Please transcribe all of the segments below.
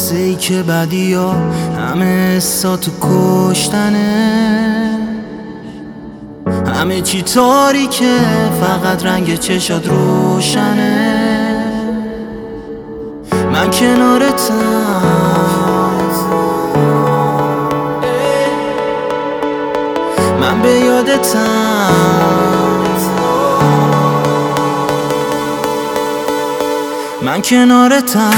لحظه ای که بدی ها همه حساتو کشتنه، همه چی تاریکه فقط رنگ چشات روشنه. من کنارتم، من به یادتم، من کنارتم.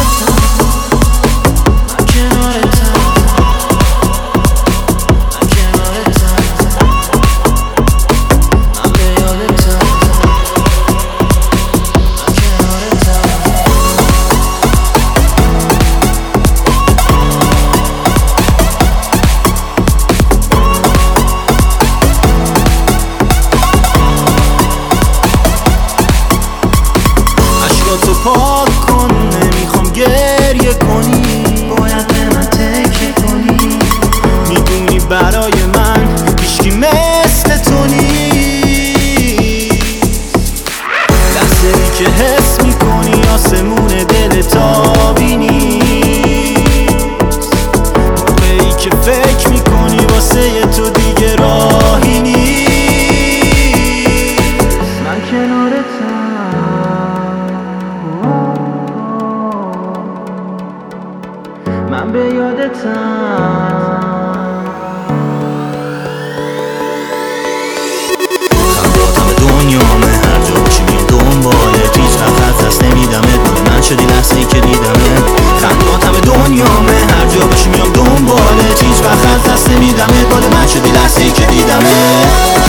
تو پاک کن، نمیخوام گریه کنی، باید به من تکیه کنی. میدونی برای من هیچکی مثل تو نیست. لحظه ای که حس میکنی آسمون دل تابی نیست. موقعی که فکر میکنی واسه تو دیگه راهی نیست. من کنارتم، من به یادتم. خنداتم دنیامه، هر جا باشی میام دنبالت، هیچ وقت از دست نمیدمت، مال من شدی لحظه ای که دیدمت. خنداتم دنیامه، هر جا باشی میام دنبالت، هیچ وقت از دست نمیدمت، مال من شدی لحظه ای که دیدمت.